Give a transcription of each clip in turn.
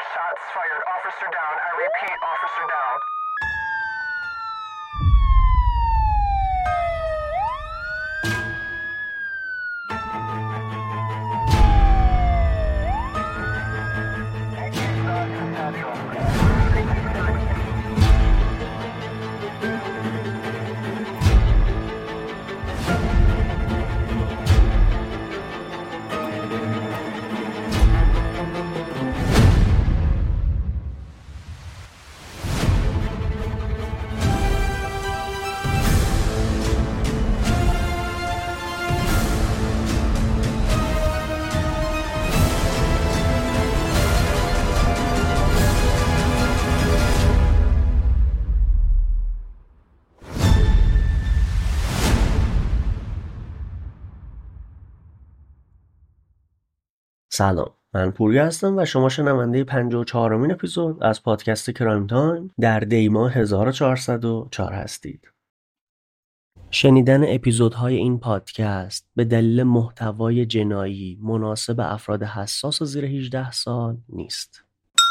Shots fired. Officer down. I repeat, officer down. سلام، من پوریا هستم و شما شنونده 54مین اپیزود از پادکست کرایم تایم در دی‌ماه 1404 هستید. شنیدن اپیزودهای این پادکست به دلیل محتوای جنایی مناسب افراد حساس زیر 18 سال نیست.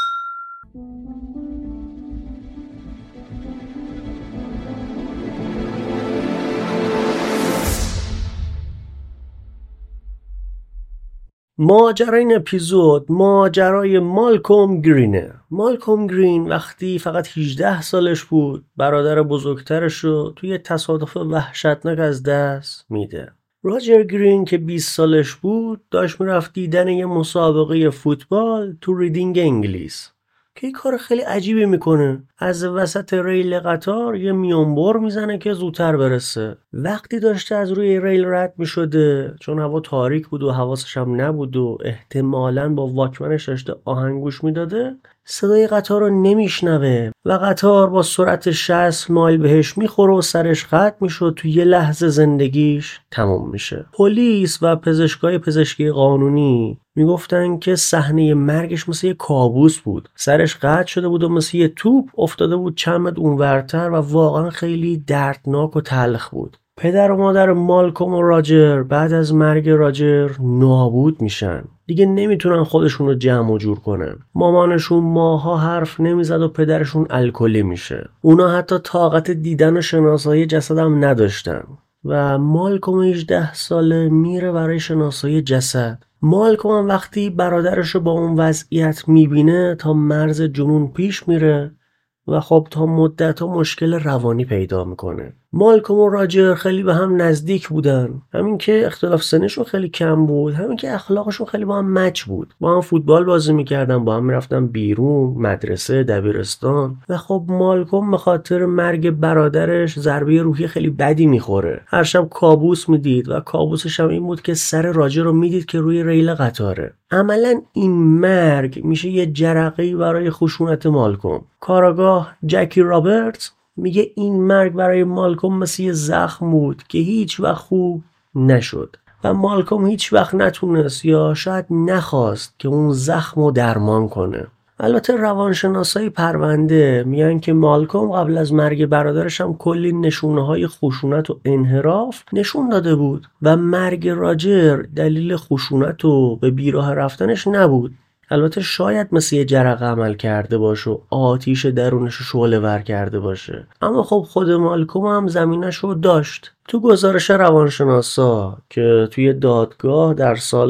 ماجرای این اپیزود ماجرای مالکوم گرینه. مالکوم گرین وقتی فقط 18 سالش بود برادر بزرگترش رو توی تصادف وحشتناک از دست میده. راجر گرین که 20 سالش بود داشت میرفت دیدن یه مسابقه فوتبال تو ریدینگ انگلیس که یه کار خیلی عجیبی میکنه. از وسط ریل قطار یه میانبر میزنه که زودتر برسه. وقتی داشته از روی ریل رد میشده، چون هوا تاریک بود و حواسش هم نبود و احتمالاً با واکمنش داشته آهنگ گوش میداده، صدای قطار رو نمیشنوه و قطار با سرعت 60 مایل بهش میخوره و سرش قطع میشه. تو یه لحظه زندگیش تموم میشه. پلیس و پزشکای پزشکی قانونی میگفتن که صحنه مرگش مثل یه کابوس بود. سرش قطع شده بود و مثل یه توپ افتاده بود چند متر اونورتر و واقعا خیلی دردناک و تلخ بود. پدر و مادر مالکوم و راجر بعد از مرگ راجر نابود میشن. دیگه نمیتونن خودشون رو جمع و جور کنن. مامانشون ماها حرف نمیزد و پدرشون الکلی میشه. اونا حتی طاقت دیدن و شناسایی جسد هم نداشتن و مالکوم 18 ساله میره برای شناسایی جسد. مالکوم هم وقتی برادرش رو با اون وضعیت میبینه تا مرز جنون پیش میره و خب تا مدت‌ها مشکل روانی پیدا میکنه. مالکوم و راجر خیلی به هم نزدیک بودن. همین که اختلاف سنشون خیلی کم بود، همین که اخلاقشون خیلی با هم مچ بود. با هم فوتبال بازی میکردن، با هم میرفتن بیرون، مدرسه، دبیرستان. و خب مالکوم به خاطر مرگ برادرش ضربه روحی خیلی بدی میخوره. هر شب کابوس میدید و کابوسش هم این بود که سر راجر رو میدید که روی ریل قطاره. عملاً این مرگ میشه یه جرقه‌ای برای خشونت مالکوم. کاراگاه جکی رابرتس میگه این مرگ برای مالکوم مثل یه زخم بود که هیچ وقت خوب نشد و مالکوم هیچ وقت نتونست یا شاید نخواست که اون زخم رو درمان کنه. البته روانشناسای پرونده میگن که مالکوم قبل از مرگ برادرش هم کلی نشونه‌های خشونت و انحراف نشون داده بود و مرگ راجر دلیل خشونت و به بیراه رفتنش نبود. البته شاید مثل یه جرقه عمل کرده باشه و آتیش درونش رو شعله ور کرده باشه، اما خب خود مالکوم هم زمینش رو داشت. تو گزارش روانشناسا که توی دادگاه در سال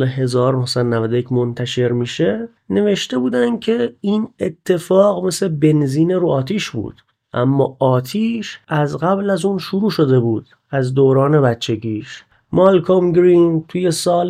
1991 منتشر میشه نوشته بودن که این اتفاق مثل بنزین رو آتیش بود، اما آتیش از قبل از اون شروع شده بود، از دوران بچگیش. مالکوم گرین توی سال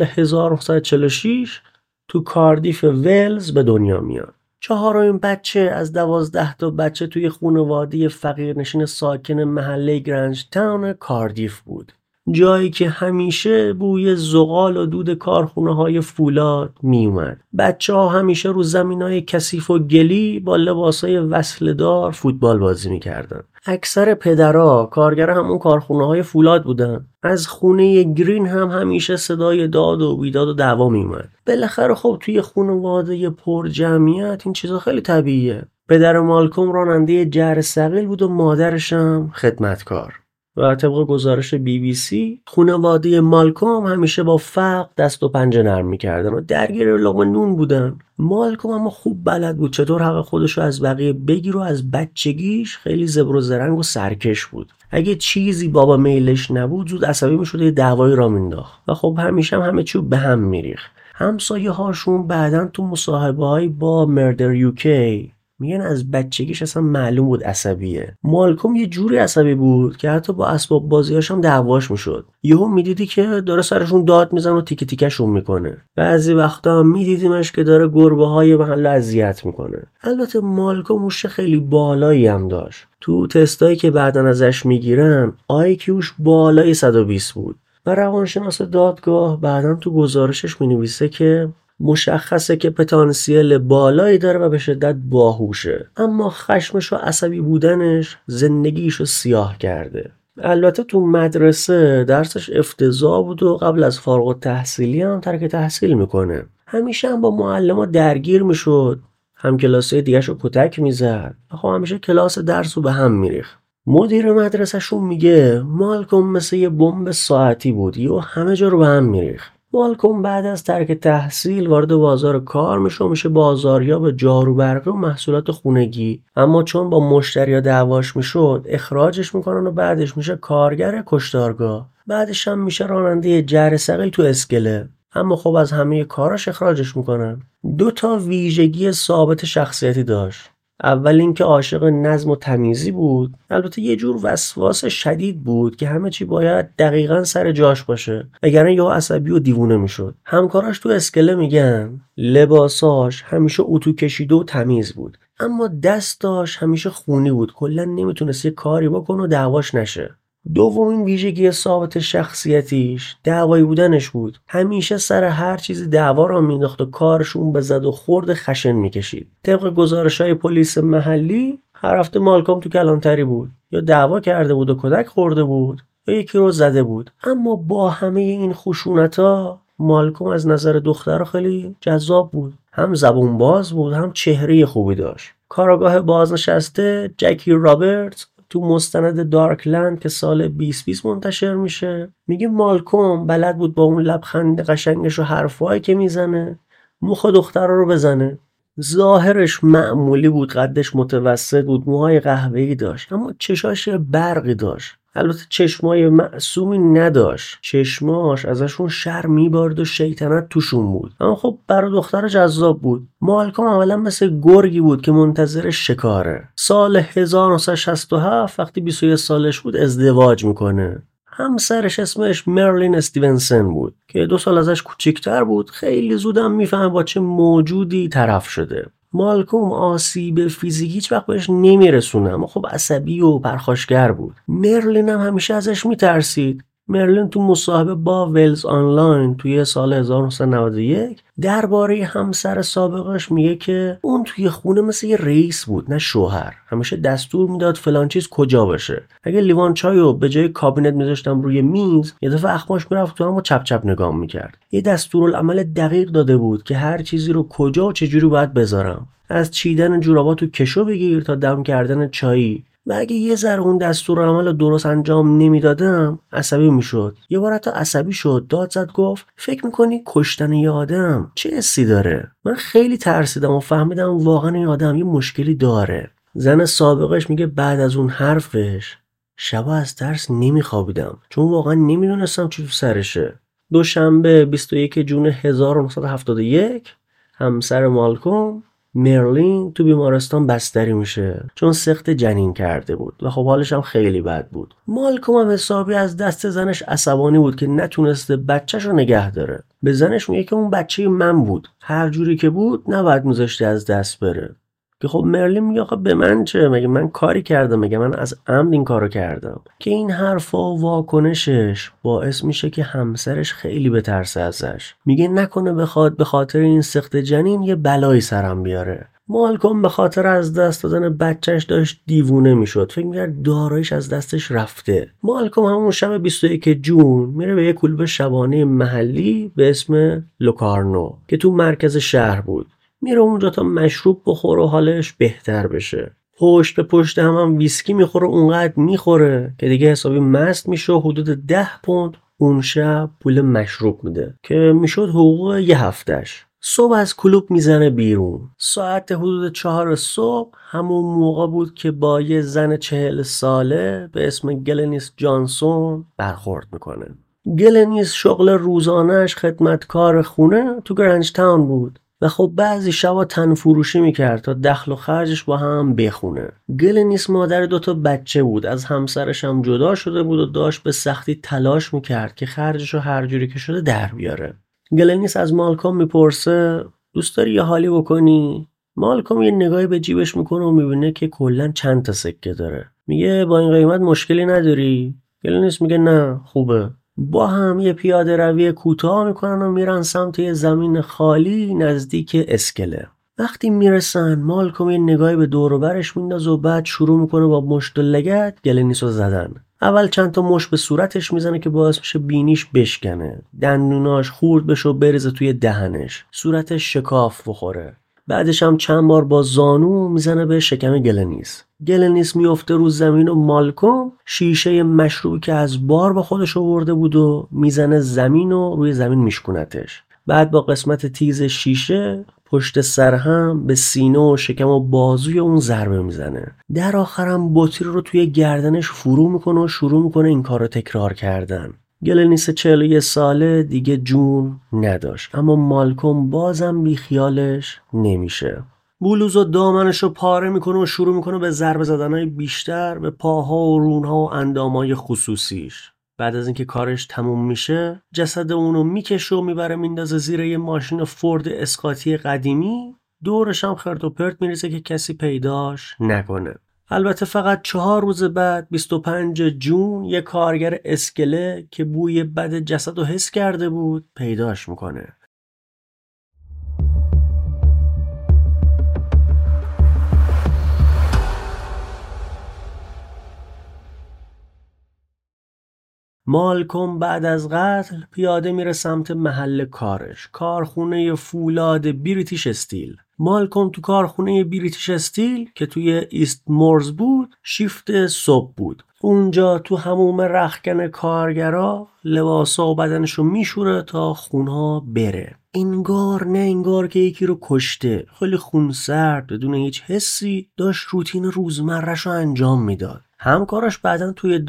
1946 تو کاردیف ولز به دنیا میاد. 4مین بچه از 12 تا بچه توی خانواده فقیرنشین ساکن محله گرنج تاون کاردیف بود. جایی که همیشه بوی زغال و دود کارخونه‌های فولاد می اومد. بچه‌ها همیشه رو زمینای کثیف و گلی با لباسای وصله‌دار فوتبال بازی می‌کردن. اکثر پدرها کارگر همون کارخونه‌های فولاد بودن. از خونه گرین هم همیشه صدای داد و بیداد و دعوا می اومد. بالاخره خب توی خانواده پر جمعیت این چیزا خیلی طبیعیه. پدر مالکوم راننده جر ثقیل بود و مادرش هم خدمتکار. و طبق گزارش BBC خانواده مالکوم همیشه با فقر دست و پنجه نرم میکردن و درگیر لقمه نون بودن. مالکوم اما خوب بلد بود چطور حق خودشو از بقیه بگیر و از بچگیش خیلی زبر و زرنگ و سرکش بود. اگه چیزی بابا میلش نبود زود عصبی میشد و دعوایی را مینداخت و خب همیشه همه چیو به هم میریخت. همسایه هاشون بعدن تو مصاحبه‌های با مردر یوکی میگن از بچگیش اصلا معلوم بود عصبیه. مالکوم یه جوری عصبی بود که حتی با اسباب بازیاش هم دعواش میشد. یهو میدیدی که داره سرشون داد میزنه و تیکه تیکشون میکنه. بعضی وقتا میدیدیمش که داره گربه های محل اذیت میکنه. البته مالکوم هوش خیلی بالایی هم داشت. تو تستایی که بعدن ازش میگیرن آیکیوش بالای 120 بود. و روانشناس دادگاه بعدن تو گزارشش مینویسه که مشخصه که پتانسیل بالایی داره و به شدت باهوشه، اما خشمش و عصبی بودنش زندگیشو سیاه کرده. البته تو مدرسه درسش افتضاح بود و قبل از فارغ التحصیلی هم ترک تحصیل میکنه. همیشه هم با معلم‌ها درگیر میشد، هم کلاسای دیگه‌شو کتک میزد. خب همیشه کلاس درسو به هم میریخت. مدیر مدرسه‌شون میگه مالکوم مثل یه بمب ساعتی بود و همه جا رو به هم میریخت. مالکوم بعد از ترک تحصیل وارد بازار کار میشه بازاریاب جاروبرقی و محصولات خونگی، اما چون با مشتریا دعواش میشد اخراجش میکنن و بعدش میشه کارگر کشتارگاه. بعدش هم میشه راننده جره ثقیل تو اسکله. اما خب از همه کاراش اخراجش میکنن. 2 ویژگی ثابت شخصیتی داشت. اول اینکه عاشق نظم و تمیزی بود. البته یه جور وسواس شدید بود که همه چی باید دقیقاً سر جاش باشه، وگرنه یهو عصبی و دیوونه میشد. همکاراش تو اسکله میگن لباساش همیشه اتو کشیده و تمیز بود، اما دستاش همیشه خونی بود. کلا نمیتونست یه کاری بکنه و دعواش نشه. دومین ویژگی ثابت شخصیتیش دعوایی بودنش بود. همیشه سر هر چیزی دعوا را مینداخت و کارشون به زد و خورد خشن میکشید. طبق گزارش‌های پلیس محلی هر هفته مالکوم تو کلانتری بود، یا دعوا کرده بود و کتک خورده بود یا یکی رو زده بود. اما با همه این خشونت‌ها مالکوم از نظر دخترها خیلی جذاب بود. هم زبون باز بود، هم چهره خوبی داشت. کاراگاه بازنشسته جکی رابرتس تو مستند دارکلند که سال 2020 منتشر میشه میگه مالکوم بلد بود با اون لبخند قشنگش و حرفایی که میزنه مخ دخترها رو بزنه. ظاهرش معمولی بود، قدش متوسط بود، موهای قهوه‌ای داشت، اما چشاش برقی داشت. البته چشمای معصومی نداشت، چشماش ازشون شر میبارد و شیطنت توشون بود، اما خب برای دختر جذاب بود. مالکوم اولا مثل گرگی بود که منتظر شکاره. سال 1967 وقتی 21 سالش بود ازدواج میکنه. همسرش اسمش مرلین استیونسن بود که 2 سال ازش کوچیکتر بود. خیلی زودم میفهمه با چه موجودی طرف شده. مالکوم آسیب فیزیکی هیچ وقت بهش نمیرسونه، اما خب عصبی و پرخاشگر بود. مرلین هم همیشه ازش میترسید. مرلین تو مصاحبه با ولز آنلاین توی سال 1991 درباره همسر سابقش میگه که اون توی خونه مثل یه رئیس بود نه شوهر. همیشه دستور میداد فلان چیز کجا باشه. اگه لیوان چایو به جای کابینت میذاشتم روی میز، یه دفعه اخماش میرفت تو هم و چپ چپ نگاه میکرد. یه دستورالعمل دقیق داده بود که هر چیزی رو کجا و چجوری باید بذارم، از چیدن جورابا تو کشو بگیر تا دم کردن چایی. و اگه یه ذره اون دستورالعمل رو درست انجام نمیدادم عصبی میشد. یه بار حتی عصبی شد، داد زد، گفت فکر میکنی کشتن یه آدم چه حسی داره؟ من خیلی ترسیدم و فهمیدم واقعا این آدم یه مشکلی داره. زن سابقش میگه بعد از اون حرفش شبا از ترس نمیخوابیدم، چون واقعا نمیدونستم چی تو سرشه. دوشنبه 21 جون 1971 همسر مالکوم مرلین تو بیمارستان بستری میشه چون سقط جنین کرده بود و خب حالش هم خیلی بد بود. مالکوم هم حسابی از دست زنش عصبانی بود که نتونسته بچه‌ش رو نگه داره. به زنش میگه که اون بچه من بود، هر جوری که بود نباید میذاشته از دست بره. که خب مرلین میگه آخه به من چه؟ مگه من کاری کردم؟ مگه من از عمد این کارو کردم؟ که این حرفا و واکنشش باعث میشه که همسرش خیلی بترسه ازش. میگه نکنه بخواد به خاطر این سقط جنین یه بلایی سرم بیاره. مالکوم به خاطر از دست دادن بچهش داشت دیوونه میشد، فکر میکرد دارایش از دستش رفته. مالکوم همون شب 21 جون میره به یه کلوب شبانه محلی به اسم لوکارنو که تو مرکز شهر بود. میره اونجا تا مشروب بخوره و حالش بهتر بشه. پشت به پشت هم ویسکی میخوره، اونقدر میخوره که دیگه حسابی مست میشه و حدود 10 پوند اون شب پول مشروب میده که میشد حقوق یه هفتش. صبح از کلوب میزنه بیرون. ساعت حدود 4 صبح همون موقع بود که با یه زن 40 ساله به اسم گلنیس جانسون برخورد میکنه. گلنیس شغل روزانهش خدمتکار خونه تو گرنج تاون بود و خب بعضی شبا تن فروشی میکرد تا دخل و خرجش با هم بخونه. گلنیس مادر 2 بچه بود، از همسرش هم جدا شده بود و داشت به سختی تلاش میکرد که خرجشو هر جوری که شده در بیاره. گلنیس از مالکوم میپرسه دوست داری یه حالی بکنی؟ مالکوم یه نگاهی به جیبش میکنه و میبینه که کلا چند تا سکه داره. میگه با این قیمت مشکلی نداری؟ گلنیس میگه نه خوبه. با هم یه پیاده روی کوتاه میکنن و میرن سمت یه زمین خالی نزدیک اسکله. وقتی میرسن مالکوم یه نگاهی به دور و برش میندازه و بعد شروع میکنه با مشت و لگد گلنیس رو زدن. اول چند تا مشت به صورتش میزنه که باعث میشه بینیش بشکنه، دندوناش خورد بشه و بریزه توی دهنش، صورتش شکاف بخوره. بعدش هم چند بار با زانو میزنه به شکم گلنیس. گلنیس میفته رو زمین و مالکوم شیشه مشروبی که از بار با خودش آورده بود و میزنه زمین و روی زمین میشکونتش. بعد با قسمت تیز شیشه پشت سر هم به سینه و شکم و بازوی اون ضربه میزنه. در آخرم بطری رو توی گردنش فرو میکنه و شروع میکنه این کار رو تکرار کردن. گلنیس 41 ساله دیگه جون نداشت، اما مالکوم بازم بیخیالش نمیشه. بلوز و دامنش رو پاره میکنه و شروع میکنه به ضربه زدنهای بیشتر به پاها و رونها و اندامهای خصوصیش. بعد از اینکه کارش تموم میشه جسد اونو میکشه و میبره میندازه زیر یه ماشین فورد اسکاتی قدیمی. دورش هم خرت و پرت میریزه که کسی پیداش نکنه. البته فقط 4 روز بعد 25 جون یه کارگر اسکله که بوی بد جسد رو حس کرده بود پیداش میکنه. مالکوم بعد از قتل پیاده میره سمت محل کارش، کارخونه فولاد بریتیش استیل. مالکوم تو کارخونه بریتیش استیل که توی ایست مورز بود شیفت صبح بود. اونجا تو حموم رختکن کارگرا لباسا و بدنشو میشوره تا خونها بره. انگار نه انگار که یکی رو کشته. خیلی خونسرد بدون هیچ حسی داشت روتین روزمره‌ش رو انجام میداد. همکاراش بعدن توی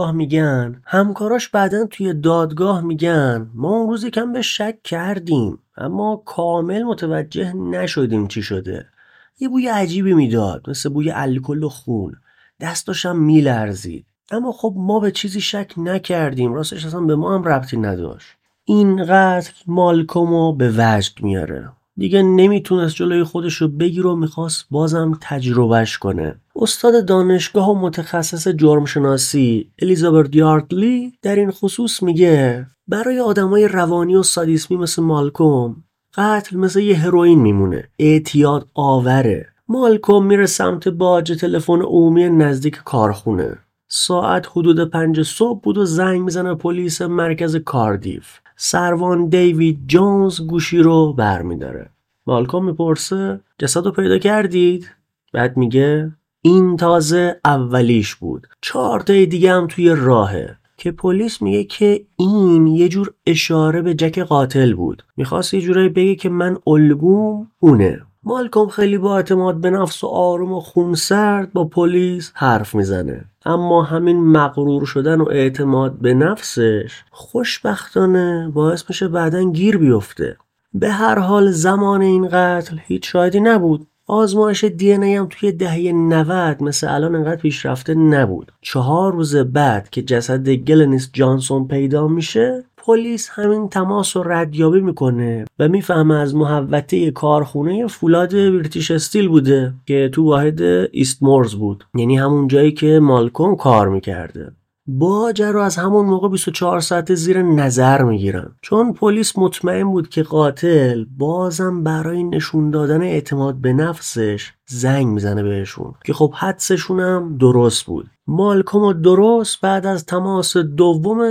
دادگاه میگن ما اون روز کم به شک کردیم اما کامل متوجه نشدیم چی شده. یه بوی عجیبی میداد مثل بوی الکل و خون. دستاشم میلرزید اما خب ما به چیزی شک نکردیم، راستش اصلا به ما هم ربطی نداشت. این قتل مالکومو به وجد میاره. دیگه نمیتونست جلوی خودشو بگیره و میخواست بازم تجربهش کنه. استاد دانشگاه و متخصص جرمشناسی الیزابت یاردلی در این خصوص میگه برای آدمای روانی و سادیسمی مثل مالکوم قتل مثل یه هروئین میمونه، اعتیاد آوره. مالکوم میره سمت باج تلفن عمومی نزدیک کارخونه. ساعت حدود 5 صبح بود و زنگ میزنه پلیس مرکز کاردیف. سروان دیوید جونز گوشی رو برمیداره. مالکوم میپرسه جسد رو پیدا کردید؟ بعد میگه این تازه اولیش بود، 4 تای دیگه هم توی راهه. که پلیس میگه که این یه جور اشاره به جک قاتل بود، میخواست یه جورایی بگه که من الگوم اونه. مالکوم خیلی با اعتماد به نفس و آروم و خونسرد با پلیس حرف میزنه، اما همین مغرور شدن و اعتماد به نفسش خوشبختانه باعث میشه بعدن گیر بیفته. به هر حال زمان این قتل هیچ شاهدی نبود. آزمایش دی ان ای هم توی دهه 90 مثل الان انقدر پیشرفته نبود. 4 روز بعد که جسد گلنیس جانسون پیدا میشه پلیس همین تماس رو ردیابی میکنه و میفهمه از محوطه کارخونه فولاد بریتیش استیل بوده که تو واحد ایست مورز بود، یعنی همون جایی که مالکوم کار میکرده. باج رو از همون موقع 24 ساعته زیر نظر میگیرن، چون پلیس مطمئن بود که قاتل بازم برای نشون دادن اعتماد به نفسش زنگ میزنه بهشون که خب حدسشون هم درست بود. مالکوم درست بعد از تماس دومش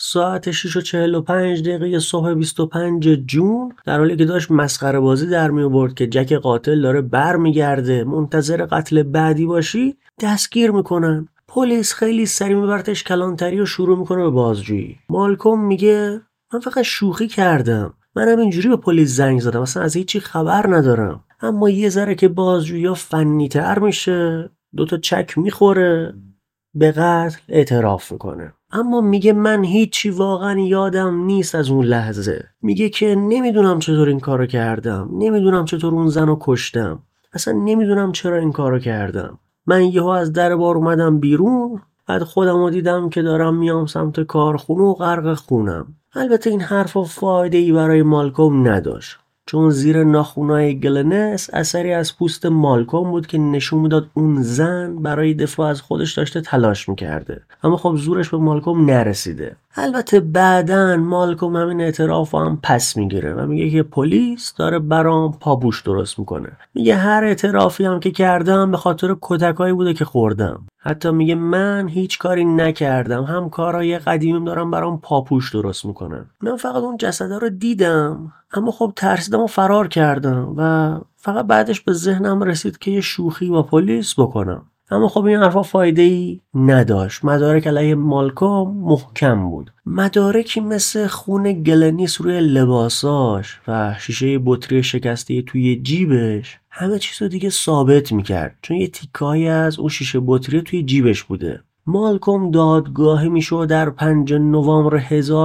ساعت 6:45 صبح 25 جون، در حالی که داشت مسخره بازی در می آورد که جک قاتل داره برمیگرده منتظر قتل بعدی باشی، دستگیر میکنن. پلیس خیلی سریع میبرتش کلانتری و شروع میکنه به بازجویی. مالکوم میگه من فقط شوخی کردم، منم اینجوری به پلیس زنگ زدم، اصلا از هیچی خبر ندارم. اما یه ذره که بازجویی ها فنی تر میشه، 2 تا چک میخوره، به قتل اعتراف میکنه. اما میگه من هیچی واقعا یادم نیست از اون لحظه. میگه که نمیدونم چطور این کارو کردم، نمیدونم چطور اون زنو کشتم، اصلا نمیدونم چرا این کارو کردم. من یهو از در بار اومدم بیرون، بعد خودمو دیدم که دارم میام سمت کارخونه و غرق خونم. البته این حرفا فایده‌ای برای مالکوم نداشت، چون زیر ناخونای گلنس اثری از پوست مالکوم بود که نشون میداد اون زن برای دفاع از خودش داشته تلاش میکرده. اما خب زورش به مالکوم نرسیده. البته بعدن مالکوم همین اعتراف هم پس میگیره و میگه که پلیس داره برام پابوش درست میکنه. میگه هر اعترافی هم که کردم به خاطر کتکایی بوده که خوردم. حتی میگه من هیچ کاری نکردم، هم کارهای قدیمیم دارم برام پاپوش درست میکنن. من فقط اون جسده رو دیدم، اما خب ترسیدم و فرار کردم و فقط بعدش به ذهنم رسید که یه شوخی با پلیس بکنم. اما خب این حرفا فایده‌ای نداشت. مدارک علیه مالکوم محکم بود. مدارکی مثل خون گلنیس روی لباساش و شیشه بطری شکسته توی جیبش همه چیزو دیگه ثابت میکرد، چون یه تیکایی از اون شیشه بطری توی جیبش بوده. مالکوم دادگاهی میشه در 5 نوامبر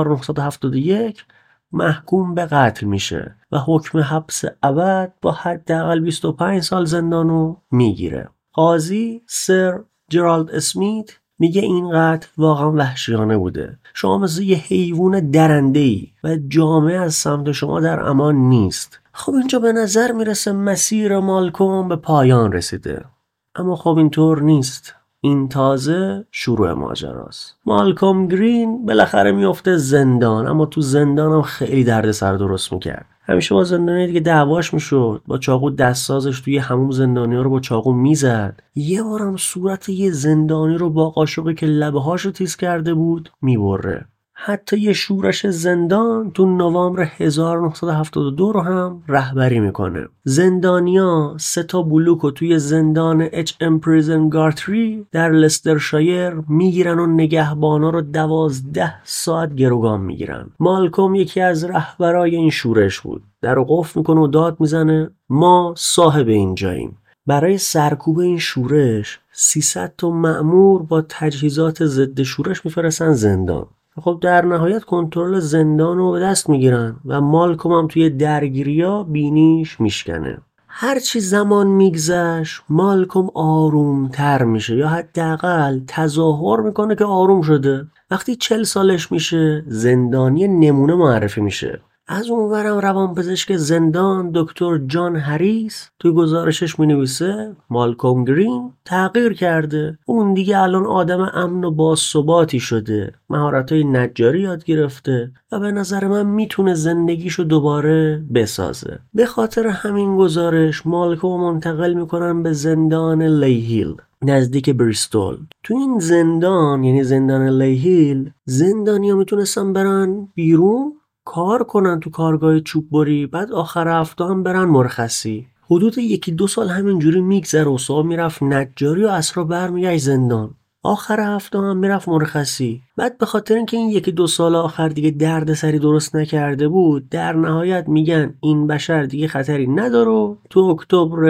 1971 محکوم به قتل میشه و حکم حبس ابد با حداقل 25 سال زندانو میگیره. قاضی سر جرالد اسمیت میگه این قتل واقعا وحشیانه بوده. شما مثل یه حیوان درنده‌ای و جامعه از سمت شما در امان نیست. خب اینجا به نظر میرسه مسیر مالکوم به پایان رسیده، اما خب اینطور نیست. این تازه شروع ماجراست. مالکوم گرین بالاخره میفته زندان، اما تو زندانم خیلی دردسر درست میکرد. همیشه با زندانی دیگه دعواش میشد، با چاقو دستسازش توی همون زندانی‌ها رو با چاقو میزد. یه بارم صورت یه زندانی رو با قاشقی که لبه‌هاشو تیز کرده بود میبره. حتی یه شورش زندان تو نوامبر 1972 رو هم رهبری میکنه. زندانیا 3 تا بلوکو توی زندان HM Prison Gartree در لسترشایر میگیرن و نگهبانا رو 12 ساعت گروگان میگیرن. مالکوم یکی از رهبرای این شورش بود. در قفل میکنه و داد میزنه ما صاحب اینجاییم. برای سرکوب این شورش 300 تا مأمور با تجهیزات ضد شورش میفرستن زندان. خب در نهایت کنترل زندان رو به دست میگیرن و مالکوم هم توی درگیریا بینیش میشکنه. هرچی زمان میگذشت مالکوم آرومتر میشه، یا حداقل تظاهر میکنه که آروم شده. وقتی 40 سالش میشه زندانی نمونه معرفی میشه. از اونورم روانپزشک زندان دکتر جان هریس توی گزارشش مینویسه مالکوم گرین تغییر کرده. اون دیگه الان آدم امن و باثباتی شده، مهارت‌های نجاری یاد گرفته و به نظر من میتونه زندگیشو دوباره بسازه. به خاطر همین گزارش مالکوم منتقل میکنن به زندان لیهیل نزدیک بریستول. تو این زندان، یعنی زندان لیهیل، زندانی‌ها میتونستن برن بیرون کار کنن تو کارگاه چوببری، بعد آخر هفته هم برن مرخصی. حدود 1-2 سال همینجوری میگذره و صاحب میرفت نجاری و عصرها برمیگشت زندان. آخر هفته هم میرفت مرخصی. بعد به خاطر اینکه این 1-2 سال آخر دیگه دردسری درست نکرده بود، در نهایت میگن این بشر دیگه خطری نداره و تو اکتبر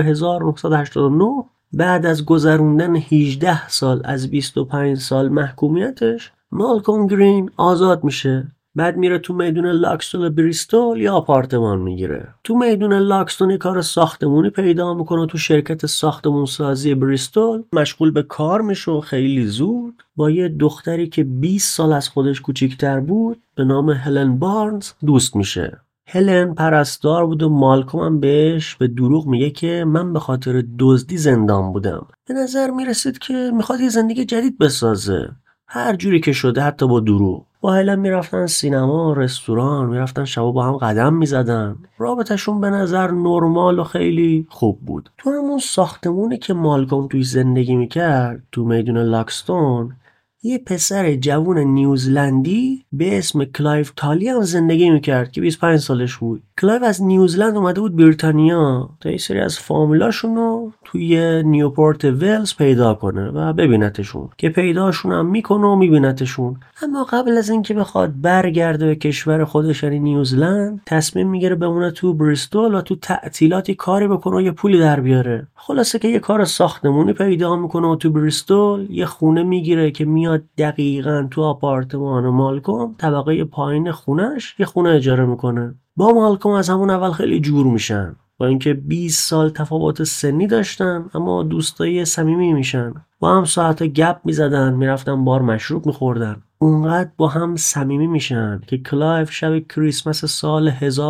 1989 بعد از گذروندن 18 سال از 25 سال محکومیتش، مالکوم گرین آزاد میشه. بعد میره تو میدون لاکستون بریستول یا آپارتمان میگیره. تو میدون لاکستون کار ساختمونی پیدا میکنه، تو شرکت ساختمون سازی بریستول مشغول به کار میشه و خیلی زود با یه دختری که 20 سال از خودش کوچیکتر بود به نام هلن بارنز دوست میشه. هلن پرستار بود و مالکوم هم بهش به دروغ میگه که من به خاطر دزدی زندان بودم. به نظر میرسید که میخواد یه زندگی جدید بسازه، هر جوری که شده، حتی با دروغ. با هلن میرفتن سینما، رستوران، میرفتن شبا با هم قدم میزدن. رابطشون به نظر نرمال و خیلی خوب بود. تو همون ساختمونی که مالکوم توی زندگی میکرد، تو میدون لاکستون، یه پسر جوون نیوزلندی به اسم کلایف تالی هم زندگی میکرد که 25 سالش بود. کلایف از نیوزلند اومده بود بریتانیا تا یه سری از فامیلاشونو توی نیوپورت ولز پیدا کنه و ببینتشون، که پیداشون هم میکنه و میبینتشون. اما قبل از اینکه بخواد برگرده به کشور خودش یعنی نیوزلند، تصمیم میگیره بمونه تو بریستول و تو تعطیلاتی کاری بکنه و یه پولی در بیاره. خلاصه که یه کار ساختمونی پیدا میکنه و تو بریستول یه خونه میگیره که میاد دقیقاً تو آپارتمان مالکوم طبقه پایین خونش یه خونه اجاره میکنه. با مالکوم از همون اول خیلی جور میشن، با اینکه 20 سال تفاوت سنی داشتن اما دوستای صمیمی میشن. با هم ساعت گپ میزدن، میرفتن بار مشروب میخوردن. اونقدر با هم صمیمی میشن که کلایف شب کریسمس سال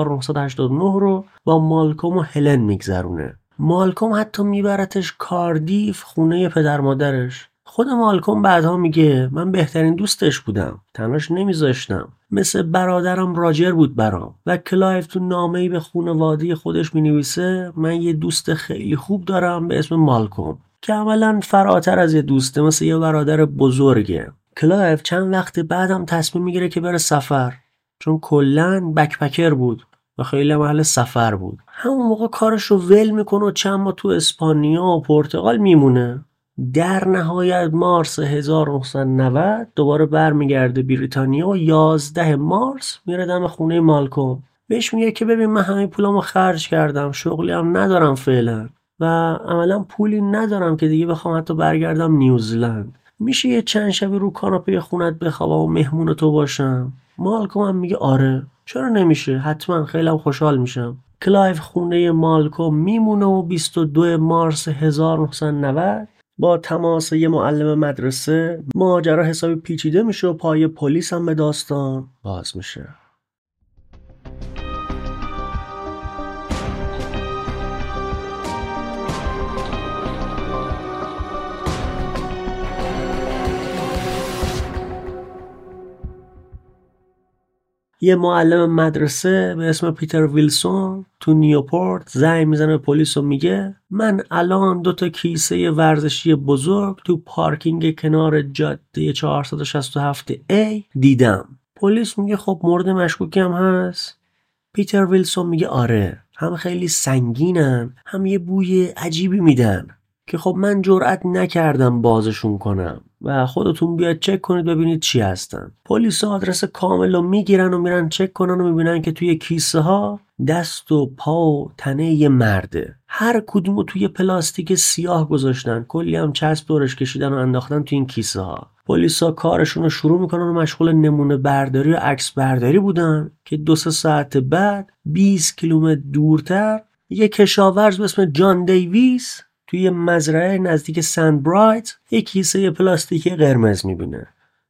1989 رو با مالکوم و هلن میگذرونه. مالکوم حتی میبرتش کاردیف، خونه پدر مادرش. خود مالکوم بعدها میگه من بهترین دوستش بودم، تنهاش نمیذاشتم، مثل برادرم راجر بود برام. و کلایف تو نامه‌ای به خانواده خودش مینویسه من یه دوست خیلی خوب دارم به اسم مالکوم که عملاً فراتر از یه دوسته، مثل یه برادر بزرگه. کلایف چند وقت بعدم تصمیم میگیره که بره سفر، چون کلاً بکپکر بود و خیلی محل سفر بود. همون موقع کارش رو ول میکنه و چند ماه تو اسپانیا و پرتغال میمونه. در نهایت مارس 1990 دوباره برمیگرده بریتانیا و 11 مارس میره دم خونه مالکوم. بهش میگه که ببین من همه پولامو خرج کردم، شغلی هم ندارم فعلا و عملا پولی ندارم که دیگه بخوام حتی برگردم نیوزلند. میشه یه چند شبی رو کاناپه خونت بخوابم و مهمون تو باشم؟ مالکوم هم میگه آره چرا نمیشه، حتما، خیلی خوشحال میشم. کلایف خونه مالکوم میمونه و 22 مارس 1990 با تماس یه معلم مدرسه ماجرا حسابی پیچیده میشه و پای پلیس هم به داستان باز میشه. یه معلم مدرسه به اسم پیتر ویلسون تو نیوپورت زنگ میزنه به پلیس و میگه من الان 2 کیسه ورزشی بزرگ تو پارکینگ کنار جاده 467A دیدم. پلیس میگه خب مورد مشکوکی هم هست؟ پیتر ویلسون میگه آره، هم خیلی سنگینن هم یه بوی عجیبی میدن که خب من جرئت نکردم بازشون کنم و خودتون بیاد چک کنید ببینید چی هستن. پلیس آدرس کامل رو میگیرن و میرن چک کنن و میبینن که توی کیسه ها دست و پا و تنه یه مرده. هر کدومو توی پلاستیک سیاه گذاشتن، کلی هم چسب دورش کشیدن و انداختن توی این کیسه ها. پلیسا کارشون رو شروع میکنن و مشغول نمونه برداری و عکس برداری بودن که 2-3 ساعت بعد 20 کیلومتر دورتر یک کشاورز به اسم جان دیویس توی مزرعه نزدیک سند برایت یک کیسه پلاستیکی قرمز میبینه.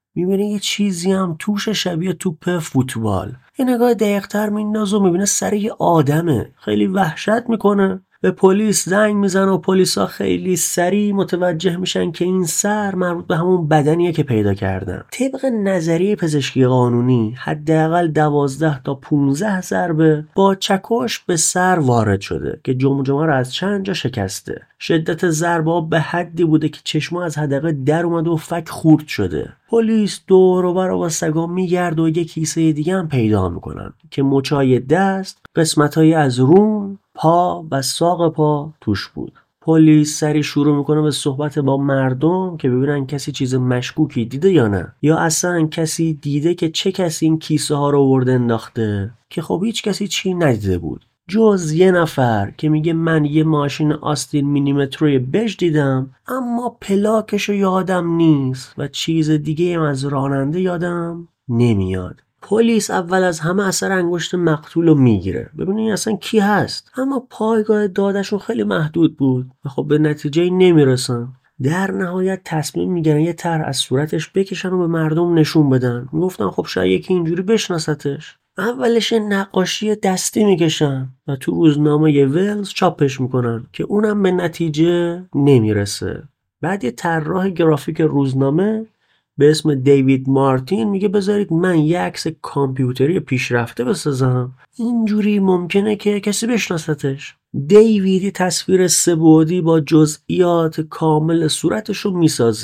یه چیزی هم توش شبیه توپ فوتبال. یه نگاه دقیق‌تر میندازه و میبینه سر یه آدمه. خیلی وحشت میکنه، به پلیس زنگ میزنه و پلیسا خیلی سریع متوجه میشن که این سر مربوط به همون بدنیه که پیدا کردن. طبق نظریه پزشکی قانونی حداقل 12 تا 15 ضربه با چکش به سر وارد شده که جمجمه رو از چند جا شکسته. شدت ضربه به حدی بوده که چشمه از حدقه در اومده و فک خورد شده. پلیس دور و بر با سگا میگرد و یک کیسه دیگه هم پیدا میکنن که مچای دست، قسمت‌های از رون، پا و ساق پا توش بود. پلیس سری شروع میکنه به صحبت با مردم که ببینن کسی چیز مشکوکی دیده یا نه، یا اصلا کسی دیده که چه کسی این کیسه ها رو آورده انداخته، که خب هیچ کسی چی ندیده بود جز یه نفر که میگه من یه ماشین آستین مینیمتروی بژ دیدم اما پلاکشو یادم نیست و چیز دیگه هم از راننده یادم نمیاد. پلیس اول از همه اثر انگشت مقتول رو میگیره ببینین اصلا کی هست، اما پایگاه دادشون خیلی محدود بود و خب به نتیجه نمیرسن. در نهایت تصمیم میگیرن یه طرح از صورتش بکشن و به مردم نشون بدن. میگفتن خب شاید یکی اینجوری بشناستش. اولش نقاشی دستی میکشن و تو روزنامه ولز چاپش میکنن که اونم به نتیجه نمیرسه. بعد یه طراح گرافیک روزنامه به اسم دیوید مارتین میگه بذارید من یه عکس کامپیوتری پیشرفته بسازم، اینجوری ممکنه که کسی بشناستش. دیویدی تصویر 3 بعدی با جزئیات کامل صورتشو میسازه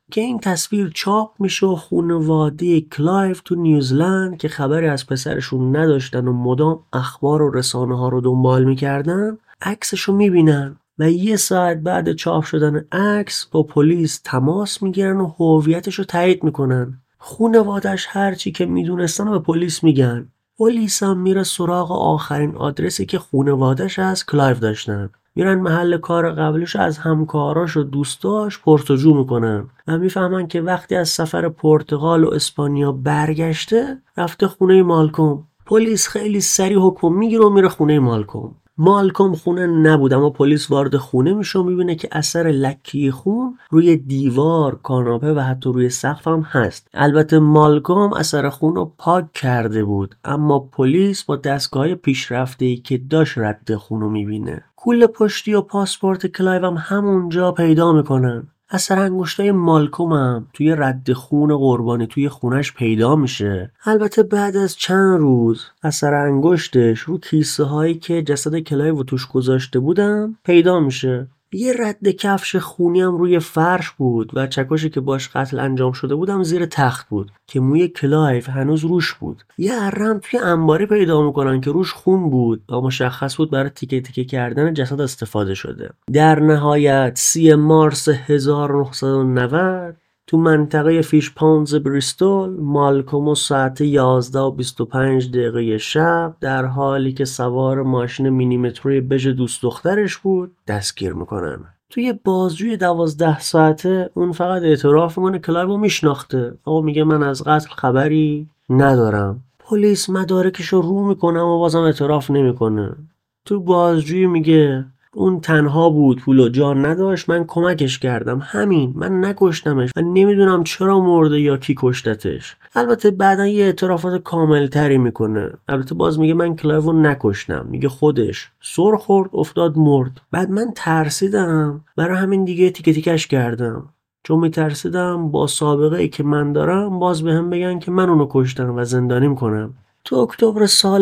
که این تصویر چاپ میشه و خانواده کلایو تو نیوزلند که خبری از پسرشون نداشتن و مدام اخبار و رسانه ها رو دنبال میکردن عکسشو میبینن و 1 ساعت بعد چاپ شدن عکس با پلیس تماس میگیرن و هویتشو تایید میکنن. خانواده‌اش هرچی که میدونستن به پلیس میگن. پلیس هم میره سراغ آخرین آدرسی که خانواده‌اش از کلایو داشتن. میرن محل کار قبلش از همکاراش و دوستاش پرسجو میکنن و میفهمن که وقتی از سفر پرتغال و اسپانیا برگشته رفته خونه مالکوم. پلیس خیلی سریع حکم میگیره و میره خونه مالکوم. مالکوم خونه نبود اما پلیس وارد خونه میشه و میبینه که اثر لکی خون روی دیوار، کاناپه و حتی روی سقف هم هست. البته مالکوم اثر خون رو پاک کرده بود اما پلیس با دستگاه پیشرفته‌ای که داشت رد خون رو میبینه. کوله پشتی و پاسپورت کلایو هم همونجا پیدا میکنن. اثر انگشتای مالکوم هم توی رد خون قربانی توی خونش پیدا میشه. البته بعد از چند روز اثر انگشتش رو کیسه هایی که جسد کلایو توش گذاشته بودن پیدا میشه. یه رد کفش خونی هم روی فرش بود و چکشی که باش قتل انجام شده بودم زیر تخت بود که موی کلایو هنوز روش بود. یه ارم توی انباری پیدا میکنن که روش خون بود و مشخص بود برای تیکه تیکه کردن جسد استفاده شده. در نهایت 30 مارس 1990 تو منطقه فیش پاندز بریستول مالکوم ساعت 11:25 شب در حالی که سوار ماشین مینیمتری بژ دوست دخترش بود دستگیر میکنن. توی بازجوی 12 ساعته اون فقط اعتراف میکنه کلایو رو میشناخته اما میگه من از قتل خبری ندارم. پلیس مدارکش رو میکنه اما بازم اعتراف نمیکنه. تو بازجویی میگه اون تنها بود، پول و جان نداشت، من کمکش کردم، همین، من نکشتمش و نمیدونم چرا مرده یا کی کشتتش. البته بعدن یه اعترافات کامل تری میکنه. البته باز میگه من کلایو نکشتم، میگه خودش سر خورد افتاد مرد. بعد من ترسیدم برای همین دیگه تیکه تیکش کردم چون میترسیدم با سابقه ای که من دارم باز به هم بگن که من اونو کشتم و زندانیم کنم. تو اکتبر سال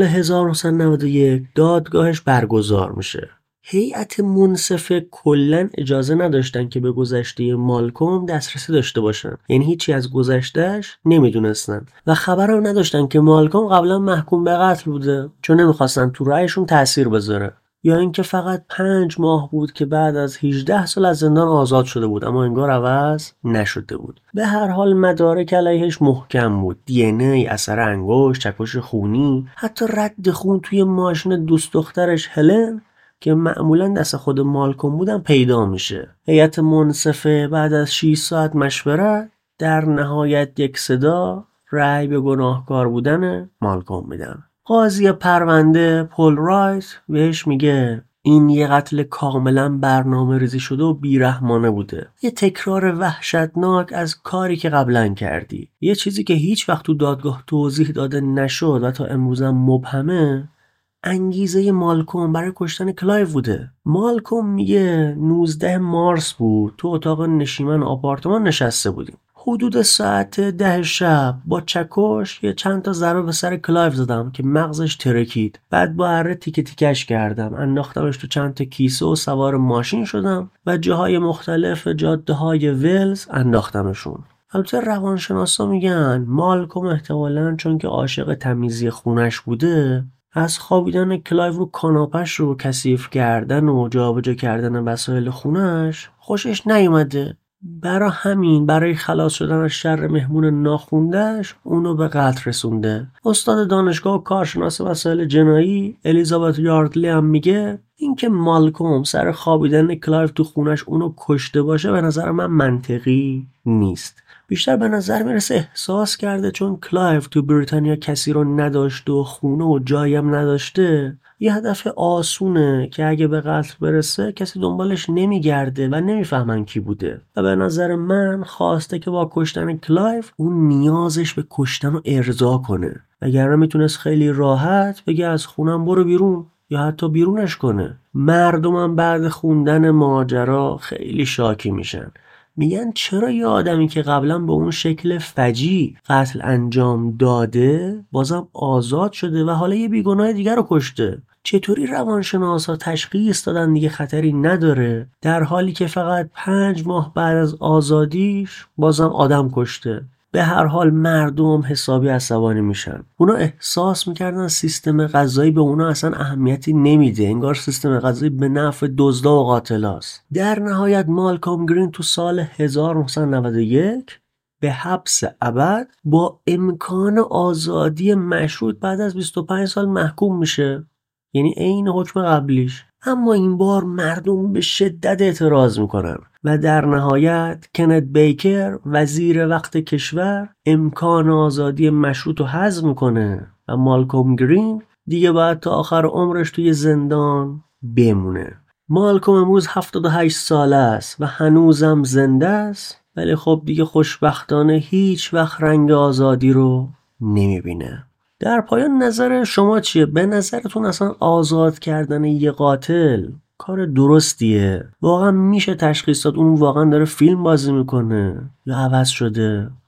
1991 دادگاهش برگزار میشه. هیئت منصفه کلن اجازه نداشتن که به گذشته مالکوم دسترسی داشته باشن، یعنی هیچی از گذشتهش نمیدونستن و خبرم نداشتن که مالکوم قبلا محکوم به قتل بوده چون نمیخواستن تو رأیشون تأثیر بذاره، یا اینکه فقط 5 ماه بود که بعد از 18 سال از زندان آزاد شده بود اما انگار عوض نشده بود. به هر حال مدارک علیهش محکم بود، دی ان ای، اثر انگشت، چکش خونی، حتی رد خون توی ماشین دوست دخترش هلن که معمولا دست خود مالکوم بودن پیدا میشه. هیئت منصفه بعد از 6 ساعت مشورت در نهایت یک صدا رأی به گناهکار بودن مالکوم میدن. قاضی پرونده پول رایت بهش میگه این یه قتل کاملا برنامه ریزی شده و بیرحمانه بوده، یه تکرار وحشتناک از کاری که قبلا کردی. یه چیزی که هیچ وقت تو دادگاه توضیح داده نشد و تا امروزم مبهمه انگیزه مالکوم برای کشتن کلایو بوده. مالکوم میگه 19 مارس بود، تو اتاق نشیمن آپارتمان نشسته بودیم. حدود ساعت 10 شب با چکش یه چند تا ضربه به سر کلایو زدم که مغزش ترکید. بعد با اره تیکه تیکش کردم، انداختمش تو چند تا کیسه و سوار ماشین شدم و جاهای مختلف جاده های ولز انداختمشون. البته روانشناسا میگن مالکوم احتمالاً چون که عاشق تمیزی خونش بوده از خوابیدن کلایو رو کاناپش رو کثیف کردن و جابجا کردن وسایل خونش خوشش نیومده. برای همین برای خلاص شدن از شر مهمون ناخوندهش اونو به قتل رسونده. استاد دانشگاه و کارشناس وسایل جنایی الیزابت یاردلی هم میگه اینکه مالکوم سر خوابیدن کلایو تو خونش اونو کشته باشه به نظر من منطقی نیست. بیشتر به نظر میرسه احساس کرده چون کلایو تو بریتانیا کسی رو نداشته و خونه و جایی هم نداشته یه هدف آسونه که اگه به قتل برسه کسی دنبالش نمیگرده و نمیفهمن کی بوده و به نظر من خواسته که با کشتن کلایو اون نیازش به کشتن رو ارضا کنه، وگرنه میتونست خیلی راحت بگه از خونم برو بیرون یا حتی بیرونش کنه. مردمم بعد خوندن ماجرا خیلی شاکی میشن، میگن چرا یه آدمی که قبلا به اون شکل فجیع قتل انجام داده بازم آزاد شده و حالا یه بیگناه دیگر رو کشته. چطوری روانشناسا تشخیص دادن دیگه خطری نداره، در حالی که فقط 5 ماه بعد از آزادیش بازم آدم کشته؟ به هر حال مردم حسابی عصبانی میشن. اونا احساس میکردن سیستم قضایی به اونا اصلا اهمیتی نمیده، انگار سیستم قضایی به نفع دزدا و قاتلاست. در نهایت مالکوم گرین تو سال 1991 به حبس ابد با امکان آزادی مشروط بعد از 25 سال محکوم میشه، یعنی عین حکم قبلیش. اما این بار مردم به شدت اعتراض میکنن و در نهایت کنت بیکر وزیر وقت کشور امکان آزادی مشروط رو حذف میکنه و مالکوم گرین دیگه باید تا آخر عمرش توی زندان بمونه. مالکوم امروز 78 ساله است و هنوزم زنده است، ولی خب دیگه خوشبختانه هیچ وقت رنگ آزادی رو نمیبینه. در پایان نظر شما چیه؟ به نظرتون اصلا آزاد کردن یه قاتل کار درستیه؟ واقعا میشه تشخیص داد اون واقعا داره فیلم بازی میکنه یا عوض شده؟